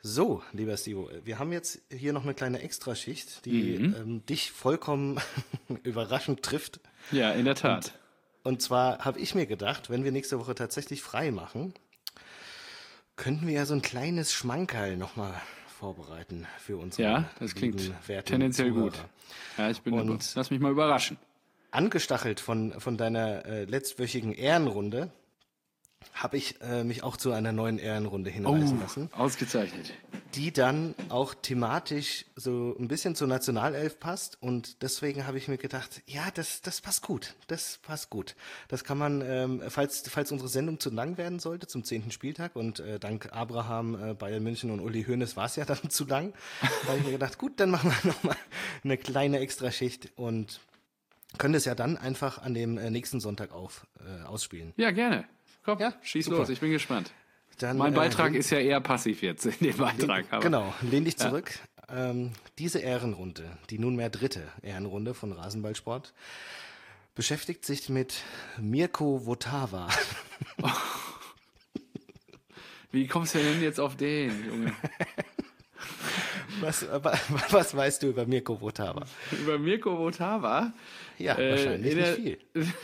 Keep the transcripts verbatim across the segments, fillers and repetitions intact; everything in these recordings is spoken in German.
So, lieber Stivo, wir haben jetzt hier noch eine kleine Extraschicht, die mhm. ähm, dich vollkommen überraschend trifft. Ja, in der Tat. Und, und zwar habe ich mir gedacht, wenn wir nächste Woche tatsächlich frei machen, könnten wir ja so ein kleines Schmankerl nochmal vorbereiten für unsere Ja, das klingt tendenziell Zuhörer. gut. Ja, ich bin und über, lass mich mal überraschen. Angestachelt von, von deiner äh, letztwöchigen Ehrenrunde habe ich äh, mich auch zu einer neuen Ehrenrunde hinweisen oh, lassen. Ausgezeichnet. Die dann auch thematisch so ein bisschen zur Nationalelf passt und deswegen habe ich mir gedacht, ja, das, das passt gut, das passt gut. Das kann man, ähm, falls, falls unsere Sendung zu lang werden sollte zum zehnten Spieltag und äh, dank Abraham, äh, Bayern München und Uli Hoeneß war es ja dann zu lang, habe ich mir gedacht, gut, dann machen wir nochmal eine kleine Extraschicht und können es ja dann einfach an dem äh, nächsten Sonntag auf, äh, ausspielen. Ja, gerne. Komm, ja, schieß super. los, ich bin gespannt. Dann, mein Beitrag äh, ist ja eher passiv jetzt in dem Beitrag. Lehn, aber. Genau, lehn dich zurück. Ja. Ähm, diese Ehrenrunde, die nunmehr dritte Ehrenrunde von Rasenballsport, beschäftigt sich mit Mirko Votava. Oh. Wie kommst du denn jetzt auf den, Junge? Was, was weißt du über Mirko Votava? Über Mirko Votava? Ja, äh, wahrscheinlich nicht viel.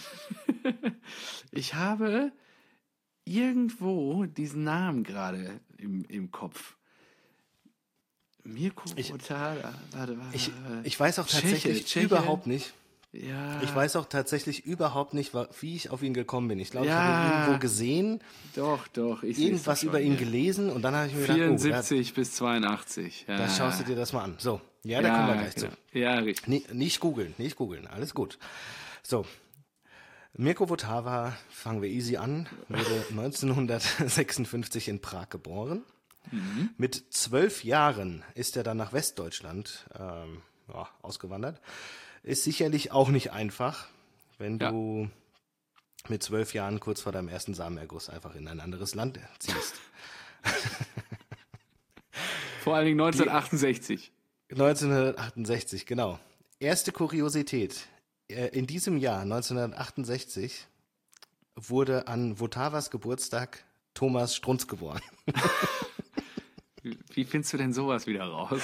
Ich habe irgendwo diesen Namen gerade im, im Kopf. Mirko Votava. Warte, warte. Ich, ich weiß auch tatsächlich Tscheche, Tscheche. überhaupt nicht. Ja. Ich weiß auch tatsächlich überhaupt nicht, wie ich auf ihn gekommen bin. Ich glaube, ja. ich habe ihn irgendwo gesehen. Doch, doch. Ich irgendwas schon, über ihn ja. gelesen und dann habe ich mir gedacht, vierundsiebzig oh, bis zweiundachtzig. Ja. Da schaust du dir das mal an. So, ja, da ja, kommen wir gleich genau. zu. Ja, richtig. Nicht, nicht googeln, nicht googeln, alles gut. So, Mirko Votava, fangen wir easy an, wurde neunzehnhundertsechsundfünfzig in Prag geboren. Mhm. Mit zwölf Jahren ist er dann nach Westdeutschland ähm, ja, ausgewandert. Ist sicherlich auch nicht einfach, wenn ja. du mit zwölf Jahren kurz vor deinem ersten Samenerguss einfach in ein anderes Land ziehst. Vor allen Dingen neunzehnhundertachtundsechzig. neunzehnhundertachtundsechzig, genau. Erste Kuriosität. In diesem Jahr, neunzehnhundertachtundsechzig, wurde an Votavas Geburtstag Thomas Strunz geboren. Wie findest du denn sowas wieder raus?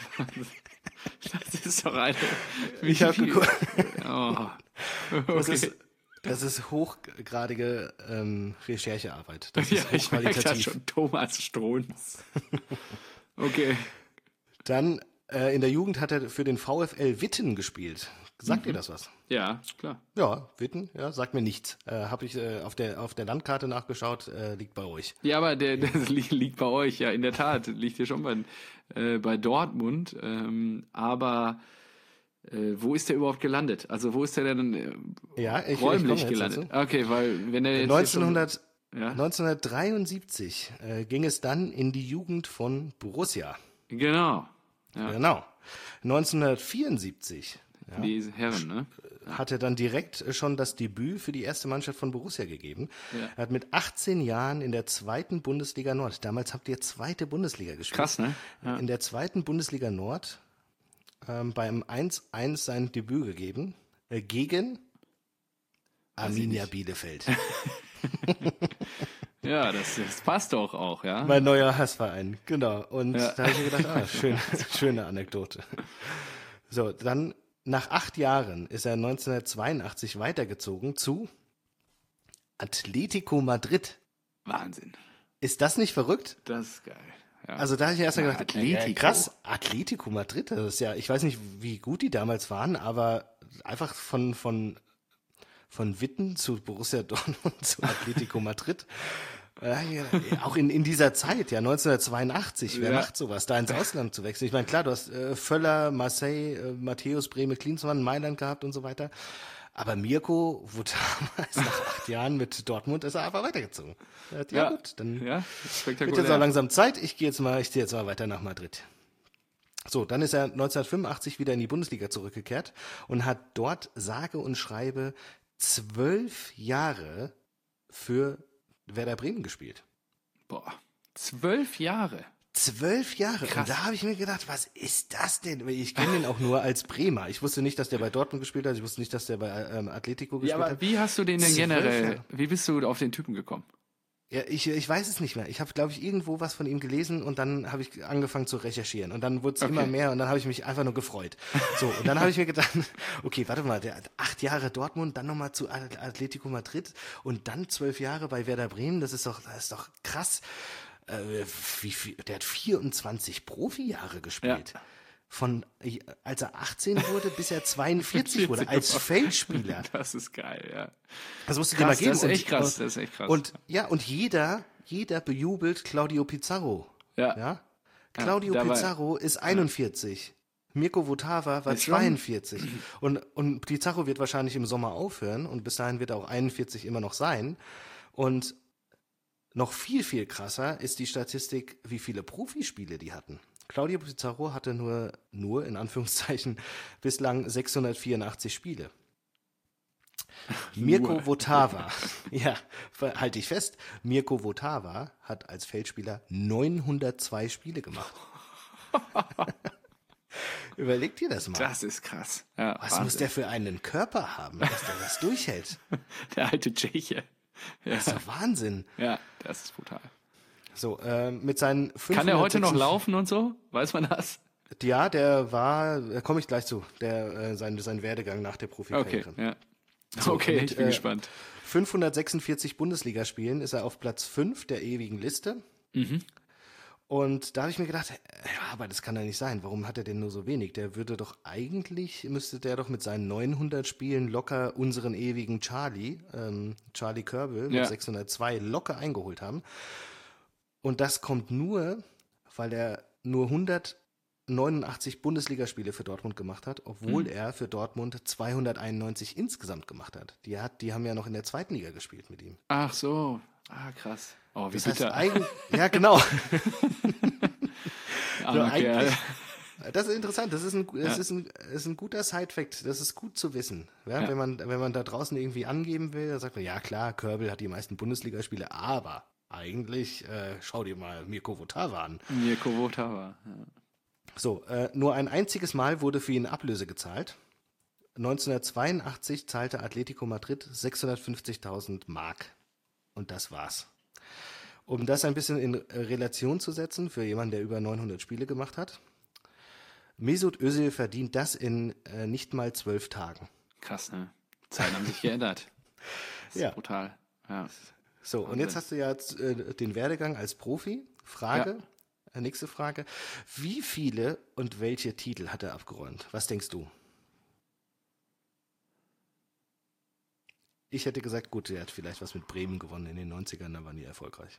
Das ist doch eine... Ich habe geguckt. Oh. Okay. Das ist, das ist hochgradige ähm, Recherchearbeit. Das ist ja, ich merke das schon. Thomas Strunz. Okay. Dann äh, in der Jugend hat er für den VfL Witten gespielt. Sagt mhm. dir das was? Ja, klar. Ja, Witten, ja, sagt mir nichts. Äh, Habe ich äh, auf der auf der Landkarte nachgeschaut, äh, liegt bei euch. Ja, aber der, das liegt, liegt bei euch, ja, in der Tat. Liegt hier schon bei, äh, bei Dortmund. Ähm, aber äh, wo ist der überhaupt gelandet? Also wo ist der denn äh, ja, ich, räumlich ich gelandet? Dazu. Okay, weil wenn er jetzt neunzehnhundert, schon, ja? neunzehnhundertdreiundsiebzig äh, ging es dann in die Jugend von Borussia. Genau. Ja. Genau. neunzehnhundertvierundsiebzig ja, die Herren, ne? Hat er dann direkt schon das Debüt für die erste Mannschaft von Borussia gegeben. Ja. Er hat mit achtzehn Jahren in der zweiten Bundesliga Nord, damals habt ihr zweite Bundesliga gespielt. Krass, ne? Ja. In der zweiten Bundesliga Nord ähm, beim eins eins sein Debüt gegeben äh, gegen Arminia Bielefeld. Ja, das, das passt doch auch, ja. Mein neuer Hassverein, genau. Und ja. da habe ich mir gedacht, ah, schön, schöne Anekdote. So, dann nach acht Jahren ist er neunzehnhundertzweiundachtzig weitergezogen zu Atletico Madrid. Wahnsinn. Ist das nicht verrückt? Das ist geil. Ja. Also da habe ich erst mal ja, gedacht, Atletico. Äh, krass, Atletico Madrid, das ist ja, ich weiß nicht, wie gut die damals waren, aber einfach von, von, von Witten zu Borussia Dortmund zu Atletico Madrid. Äh, auch in, in dieser Zeit, ja, neunzehnhundertzweiundachtzig, wer ja. macht sowas, da ins Ausland zu wechseln? Ich meine, klar, du hast äh, Völler, Marseille, äh, Matthäus, Breme, Klinsmann, Mailand gehabt und so weiter. Aber Mirko wurde damals nach acht Jahren mit Dortmund, ist er einfach weitergezogen. Er hat, ja, ja gut, dann ja, wird jetzt auch langsam Zeit. Ich gehe jetzt mal, ich ziehe jetzt mal weiter nach Madrid. So, dann ist er neunzehnhundertfünfundachtzig wieder in die Bundesliga zurückgekehrt und hat dort sage und schreibe zwölf Jahre für Werder Bremen gespielt. Boah, zwölf Jahre. Zwölf Jahre. Krass. Und da habe ich mir gedacht, was ist das denn? Ich kenne den auch nur als Bremer. Ich wusste nicht, dass der bei Dortmund gespielt hat. Ich wusste nicht, dass der bei ähm, Atletico gespielt hat. Ja, aber hat. wie hast du den denn zwölf generell, Jahre. Wie bist du auf den Typen gekommen? Ja, ich, ich weiß es nicht mehr. Ich habe, glaube ich, irgendwo was von ihm gelesen und dann habe ich angefangen zu recherchieren. Und dann wurde es Okay. immer mehr und dann habe ich mich einfach nur gefreut. So, und dann habe ich mir gedacht, okay, warte mal, der hat acht Jahre Dortmund, dann nochmal zu Atletico Madrid und dann zwölf Jahre bei Werder Bremen. Das ist doch, das ist doch krass. Äh, wie viel, der hat vierundzwanzig Profijahre gespielt. Ja. Von, als er achtzehn wurde, bis er zweiundvierzig wurde, als Feldspieler. Das ist geil, ja. Das musst du dir mal Krass, geben. das ist echt Und- krass, das ist echt krass. Und ja, und jeder, jeder bejubelt Claudio Pizarro. Ja. Ja? Claudio Ja, dabei- Pizarro ist einundvierzig. Mirko Votava war Ist schon- zweiundvierzig. Und, und Pizarro wird wahrscheinlich im Sommer aufhören und bis dahin wird er auch einundvierzig immer noch sein. Und noch viel, viel krasser ist die Statistik, wie viele Profispiele die hatten. Claudio Pizarro hatte nur, nur in Anführungszeichen, bislang sechshundertvierundachtzig Spiele. Mirko Votava, ja, halte ich fest, Mirko Votava hat als Feldspieler neunhundertzwei Spiele gemacht. Überleg dir das mal. Das ist krass. Ja, Was Wahnsinn. muss der für einen Körper haben, dass der das durchhält? Der alte Tscheche. Ja, Das ist doch Wahnsinn. ja, das ist brutal. So, äh, mit seinen Kann der heute noch fünfhundertsechsundvierzig laufen und so? Weiß man das? Ja, der war, da komme ich gleich zu, der, äh, sein, sein Werdegang nach der Okay, Profikarriere. ja. So, Okay, mit, ich bin äh, gespannt. fünfhundertsechsundvierzig Bundesligaspielen ist er auf Platz fünf der ewigen Liste. Und da habe ich mir gedacht, ja, aber das kann ja nicht sein. Warum hat er denn nur so wenig? Der würde doch eigentlich, müsste der doch mit seinen neunhundert Spielen locker unseren ewigen Charlie, ähm, Charlie Körbel mit Ja. sechshundertzwei locker eingeholt haben. Und das kommt nur, weil er nur hundertneunundachtzig Bundesligaspiele für Dortmund gemacht hat, obwohl er für Dortmund zweihunderteinundneunzig insgesamt gemacht hat. Die hat, die haben ja noch in der zweiten Liga gespielt mit ihm. Ach so. Ah, krass. Oh, wie Das heißt bitter. eigentlich, ja genau. Armer eigentlich- Kerl. Das ist interessant. Das ist ein, das Ja. ist ein, das ist ein guter Side-Fact. Das ist gut zu wissen. Ja, Ja. Wenn man, wenn man da draußen irgendwie angeben will, dann sagt man, ja klar, Körbel hat die meisten Bundesligaspiele, aber eigentlich, äh, schau dir mal Mirko Votava an. Mirko Votava. Ja. So, äh, nur ein einziges Mal wurde für ihn Ablöse gezahlt. neunzehnhundertzweiundachtzig zahlte Atletico Madrid sechshundertfünfzigtausend Mark. Und das war's. Um das ein bisschen in äh, Relation zu setzen für jemanden, der über neunhundert Spiele gemacht hat. Mesut Özil verdient das in äh, nicht mal zwölf Tagen. Krass, ne? Zeiten haben sich geändert. Das ist Ja. brutal. Ja. So, und Wahnsinn. jetzt hast du ja äh, den Werdegang als Profi. Frage, äh, nächste Frage. Wie viele und welche Titel hat er abgeräumt? Was denkst du? Ich hätte gesagt, gut, er hat vielleicht was mit Bremen gewonnen in den neunzigern, da waren die erfolgreich.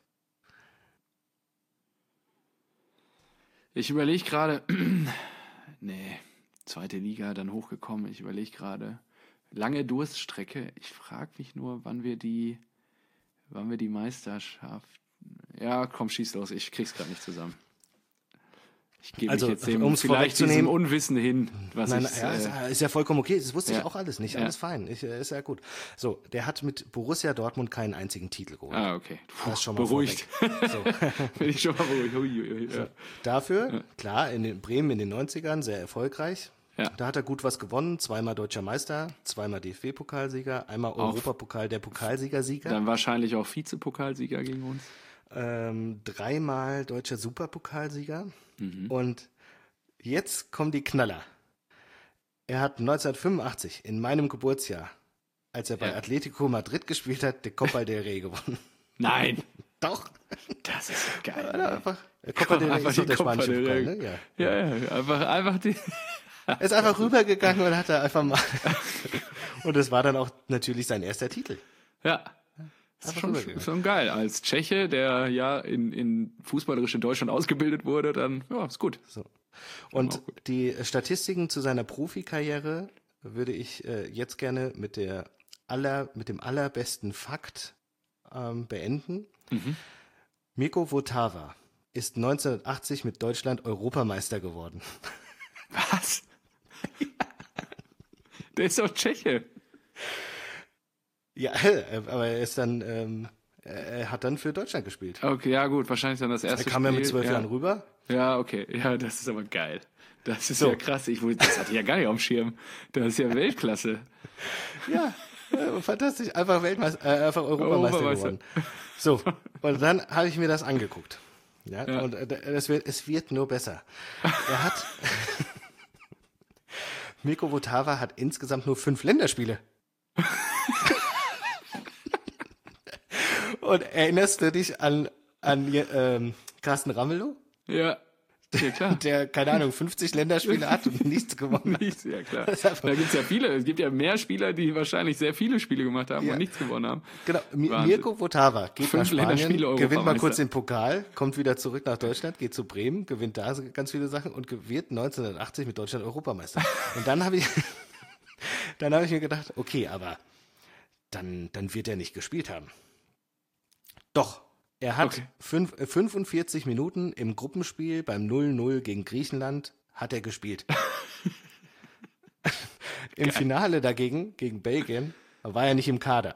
Ich überlege gerade, nee, zweite Liga, dann hochgekommen. Ich überlege gerade, lange Durststrecke. Ich frage mich nur, wann wir die, wann wir die Meisterschaft. Ja, komm, schieß los. Ich krieg's gerade nicht zusammen. Ich gebe Also, mich jetzt dem, um's vielleicht diesem vorwegzunehmen- Unwissen hin, was Nein, ich. ja, ist, Äh, ist ja vollkommen okay. Das wusste ja. ich auch alles nicht. Ja. Alles fein. Ich, äh, ist ja gut. So, der hat mit Borussia Dortmund keinen einzigen Titel geholt. ah, okay. Puh, Das ist schon mal beruhigt. vorweg. So. Bin ich schon mal beruhigt. Ui, ui, ui, ja. Dafür, klar, in den Bremen in den neunzigern sehr erfolgreich. Ja. Da hat er gut was gewonnen. Zweimal Deutscher Meister, zweimal D F B-Pokalsieger, einmal Europapokal der Pokalsieger-Sieger, Dann wahrscheinlich auch Vizepokalsieger gegen uns. ähm, dreimal Deutscher Superpokalsieger. Mhm. Und jetzt kommen die Knaller. Er hat neunzehnhundertfünfundachtzig, in meinem Geburtsjahr, als er bei Ja. Atletico Madrid gespielt hat, den Copa del Rey gewonnen. Nein, Doch. das ist ja geil. Ja, einfach, Copa del Rey Einfach ist doch die der Copa spanische del Pokal, Rey. ne? Ja. Ja, ja, einfach, einfach die. Er ist einfach rübergegangen und hat da einfach mal. Und das war dann auch natürlich sein erster Titel. Ja. Das ist Einfach schon, rübergegangen. schon geil. Als Tscheche, der ja in, in fußballerisch in Deutschland ausgebildet wurde, dann, ja, ist gut. So. Und auch gut. die Statistiken zu seiner Profikarriere würde ich äh, jetzt gerne mit der aller, mit dem allerbesten Fakt ähm, beenden. Mhm. Mirko Votava ist neunzehnhundertachtzig mit Deutschland Europameister geworden. Was? Der ist doch Tscheche. Ja, aber er ist dann, ähm, er hat dann für Deutschland gespielt. Okay, ja gut, wahrscheinlich dann das Er erste kam ja Spiel. mit zwölf ja. Jahren rüber. Ja, okay. Ja, das ist aber geil. Das ist So. ja krass. Ich, wusste- das hatte ich ja gar nicht auf dem Schirm. Das ist ja Weltklasse. Ja, Äh, Fantastisch, einfach Weltmeister, äh, einfach Europameister Europameister. geworden. So, und dann habe ich mir das angeguckt. Ja, Ja. und äh, es wird, es wird nur besser. Er hat, Mirko Votava hat insgesamt nur fünf Länderspiele. Und erinnerst du dich an, an ähm, Carsten Ramelow? Ja. Ja, klar. Der, keine Ahnung, fünfzig Länderspiele hat und nichts gewonnen hat. Nichts, ja klar. Das ist einfach- Da gibt es ja viele. Es gibt ja mehr Spieler, die wahrscheinlich sehr viele Spiele gemacht haben Ja. und nichts gewonnen haben. Genau, Mi- Wahnsinn. Mirko Votava geht Fünf nach Spanien, Länderspiele gewinnt mal Europameister. kurz den Pokal, kommt wieder zurück nach Deutschland, geht zu Bremen, gewinnt da ganz viele Sachen und wird neunzehnhundertachtzig mit Deutschland Europameister. Und dann habe ich, dann habe ich mir gedacht, okay, aber dann, dann wird er nicht gespielt haben. Doch, er hat Okay. fünf, äh, fünfundvierzig Minuten im Gruppenspiel beim null null gegen Griechenland hat er gespielt. Im Finale dagegen, gegen Belgien, war er nicht im Kader.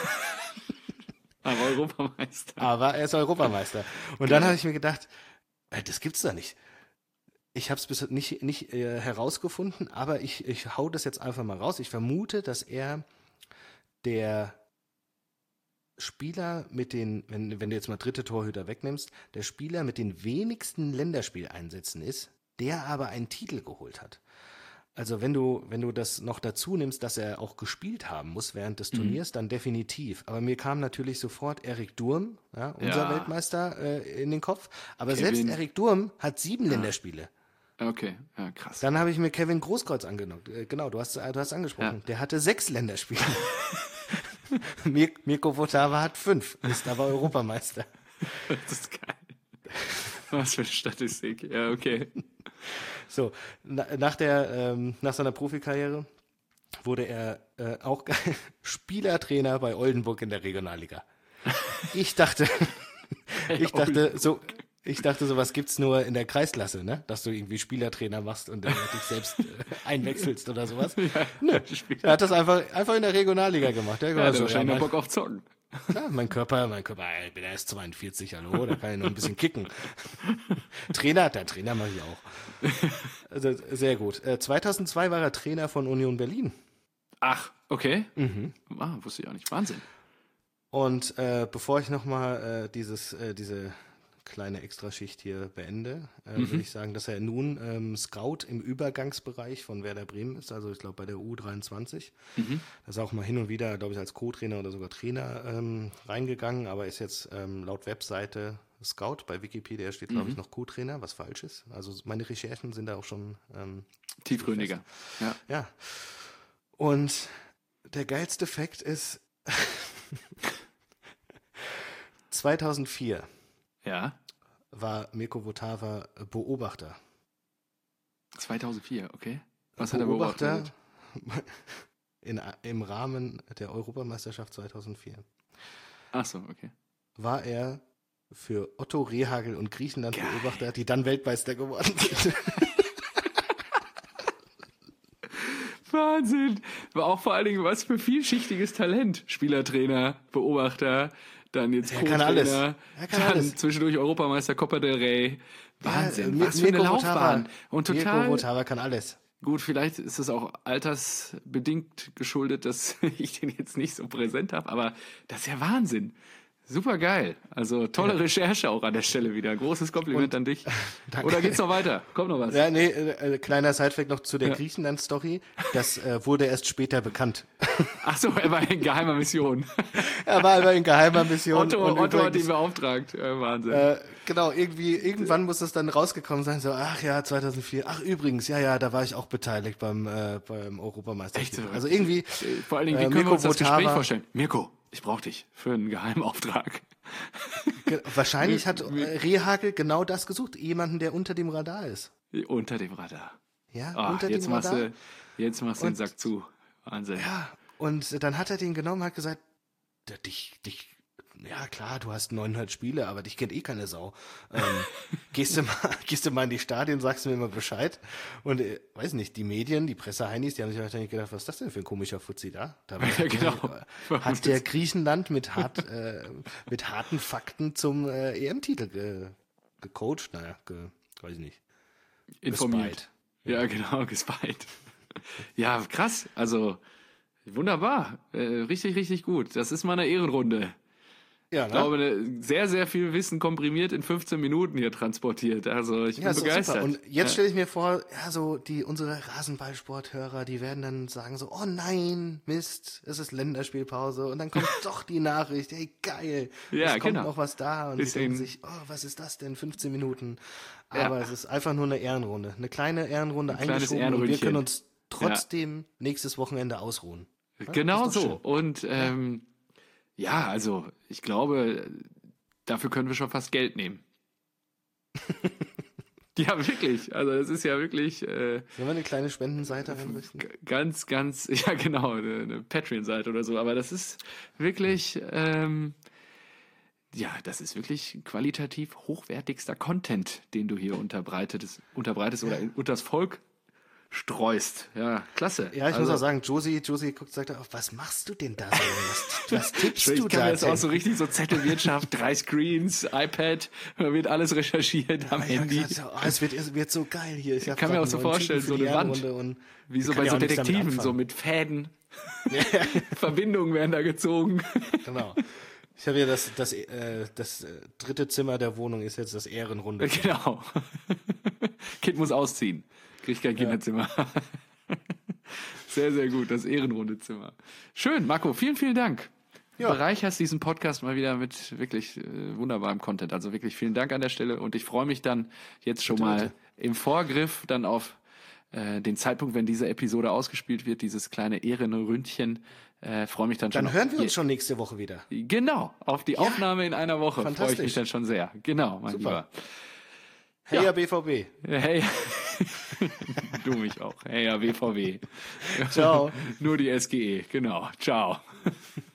Aber Europameister. Aber er ist Europameister. Und dann habe ich mir gedacht, äh, das gibt's da nicht. Ich habe es bis nicht, nicht äh, herausgefunden, aber ich, ich hau das jetzt einfach mal raus. Ich vermute, dass er der Spieler mit den, wenn, wenn du jetzt mal dritte Torhüter wegnimmst, der Spieler mit den wenigsten Länderspieleinsätzen ist, der aber einen Titel geholt hat. Also wenn du, wenn du das noch dazu nimmst, dass er auch gespielt haben muss während des Turniers, dann definitiv. Aber mir kam natürlich sofort Erik Durm, ja, unser Ja. Weltmeister, äh, in den Kopf. Aber Kevin. selbst Erik Durm hat sieben Länderspiele. Okay, ja, krass. Dann habe ich mir Kevin Großkreuz angenommen. Äh, genau, du hast, äh, du hast angesprochen. Ja. Der hatte sechs Länderspiele. Mir, Mirko Votava hat fünf, ist aber Europameister. Das ist geil. Was für eine Statistik. Ja, okay. So, na, nach, der, ähm, nach seiner Profikarriere wurde er äh, auch Spielertrainer bei Oldenburg in der Regionalliga. Ich dachte, ich dachte, so, ich dachte, sowas gibt's nur in der Kreisklasse, ne? Dass du irgendwie Spielertrainer machst und äh, dich selbst äh, einwechselst oder sowas. Nö, er hat das einfach, einfach in der Regionalliga gemacht. Der Ja, war der so, ja, wahrscheinlich noch mein, Bock auf Zocken. klar, mein Körper, mein Körper, ich bin erst zweiundvierzig, hallo, da kann ich noch ein bisschen kicken. Trainer, der Trainer mache ich auch. Also sehr gut. Äh, zweitausendzwei war er Trainer von Union Berlin. Ach, okay. Mhm. Ah, wusste ich auch nicht. Wahnsinn. Und äh, bevor ich nochmal äh, dieses, äh, diese kleine Extraschicht hier beende, äh, Mhm. würde ich sagen, dass er nun ähm, Scout im Übergangsbereich von Werder Bremen ist, also ich glaube bei der U dreiundzwanzig. Mhm. Da ist auch mal hin und wieder, glaube ich, als Co-Trainer oder sogar Trainer ähm, reingegangen, aber ist jetzt ähm, laut Webseite Scout. Bei Wikipedia steht, glaube ich, noch Co-Trainer, was falsch ist. Also meine Recherchen sind da auch schon ähm, Tiefgründiger. Ja. ja. Und der geilste Fakt ist zweitausendvier Ja. war Mirko Votava Beobachter. zweitausendvier, okay. Was hat er beobachtet? in, im Rahmen der Europameisterschaft zweitausendvier Ach so, okay. war er für Otto Rehhagel und Griechenland Beobachter, die dann Weltmeister geworden sind. Wahnsinn. War auch vor allen Dingen was für vielschichtiges Talent. Spielertrainer, Beobachter, dann jetzt Er Co-Trainer, kann alles. Er kann dann alles. zwischendurch Europameister Copa del Rey. Wahnsinn. Ja, was für eine Mirko Laufbahn. Votava- Und Mirko total Votava kann alles. gut, vielleicht ist es auch altersbedingt geschuldet, dass ich den jetzt nicht so präsent habe, aber das ist ja Wahnsinn. Super geil. Also tolle Recherche auch an der Stelle wieder. Großes Kompliment an dich. Danke. Oder geht's noch weiter? Kommt noch was? Ja, nee, äh, äh, kleiner Sidefact noch zu der Griechenland-Story. Das äh, wurde erst später bekannt. Ach so, er war in geheimer Mission. Er war aber in geheimer Mission. Otto, und Otto hat ihn übrigens, beauftragt. Äh, Wahnsinn. äh, genau, irgendwie, irgendwann muss es dann rausgekommen sein, so, ach ja, zweitausendvier, ach übrigens, ja, ja, da war ich auch beteiligt beim, äh, beim Europameistertitel. Echt so? Also irgendwie, Äh, Vor allen Dingen, wie äh, können wir Mirko uns das Gespräch Votava- vorstellen? Mirko, ich brauche dich für einen Geheimauftrag. ge- wahrscheinlich Mir- hat mir- äh, Rehhagel genau das gesucht, jemanden, der unter dem Radar ist. Unter dem Radar. Ja, Ah, unter jetzt dem machst Radar. du, jetzt machst du den Und- Sack zu. Wahnsinn. Ja, und dann hat er den genommen, hat gesagt, "Der- dich, dich, ja klar, du hast neunhundert Spiele, aber dich kennt eh keine Sau. Ähm, gehst, du mal, gehst du mal in die Stadien, sagst du mir mal Bescheid. Und äh, weiß nicht, die Medien, die Presseheinis, die haben sich wahrscheinlich gedacht, was ist das denn für ein komischer Fuzzi da? Da war- Ja, genau. Hat der Griechenland mit, hart, äh, mit harten Fakten zum äh, E M-Titel ge, gecoacht? Naja, ge, weiß ich nicht. Informiert. Gespied. Ja, genau, gespied. Ja, krass. Also, Wunderbar. Äh, richtig, richtig gut. Das ist mal eine Ehrenrunde. Ja, Ich ne? glaube, ne, sehr, sehr viel Wissen komprimiert in fünfzehn Minuten hier transportiert. Also ich bin Ja, ist doch begeistert. super. Und jetzt stelle ich mir vor, ja, so die unsere Rasenballsporthörer, die werden dann sagen so, oh nein, Mist, es ist Länderspielpause und dann kommt doch die Nachricht, hey geil, Ja, es kommt genau. noch was da und die Bisschen- denken sich, oh, was ist das denn, fünfzehn Minuten. Aber es ist einfach nur eine Ehrenrunde, eine kleine Ehrenrunde kleines eingeschoben und wir Ehrenründchen. können uns trotzdem nächstes Wochenende ausruhen. Genau ist doch so. schön. Und ähm, ja, also ich glaube, dafür können wir schon fast Geld nehmen. Ja, wirklich. Also das ist ja wirklich äh, Sollen wir eine kleine Spendenseite einrichten? g- ganz, ganz, ja genau, eine, eine Patreon-Seite oder so. Aber das ist wirklich, ähm, ja, das ist wirklich qualitativ hochwertigster Content, den du hier unterbreitest, unterbreitest oder in, unters Volk streust. Ja, klasse. Ja, ich also, muss auch sagen, Josie, Josie guckt, sagt auch, was machst du denn da so? Was, was tippst Ich du kann da mir jetzt auch denn? so richtig so Zettelwirtschaft, drei Screens, iPad, da wird alles recherchiert am Ja, Handy. grad, oh, es, wird, es wird so geil hier. Ich hab kann mir grad auch so einen neuen vorstellen, Typen so für die eine Wand. Ehrenrunde Und Wie so wir bei können ja so auch nichts damit Detektiven, so anfangen. mit Fäden. Verbindungen werden da gezogen. Genau. Ich habe ja das, das, äh, das äh, dritte Zimmer der Wohnung ist jetzt das Ehrenrunde. Genau. Kind muss ausziehen. Kriegt kein Kinderzimmer. Sehr, sehr gut. Das Ehrenrundezimmer. Schön, Marco. Vielen, vielen Dank. Ja. Bereicherst diesen Podcast mal wieder mit wirklich äh, wunderbarem Content. Also wirklich vielen Dank an der Stelle. Und ich freue mich dann jetzt schon Bitte, mal bitte. im Vorgriff dann auf äh, den Zeitpunkt, wenn diese Episode ausgespielt wird, dieses kleine Ehrenründchen. Äh, freue mich dann schon. Dann auf hören wir die- uns schon nächste Woche wieder. Genau, auf die Aufnahme in einer Woche freue ich Fantastisch. mich dann schon sehr. Genau, mein Super. Lieber. Hey, Ja. ja. B V B. Hey, du mich auch. Hey, ja, W V W. Ciao. Nur die S G E, genau. Ciao.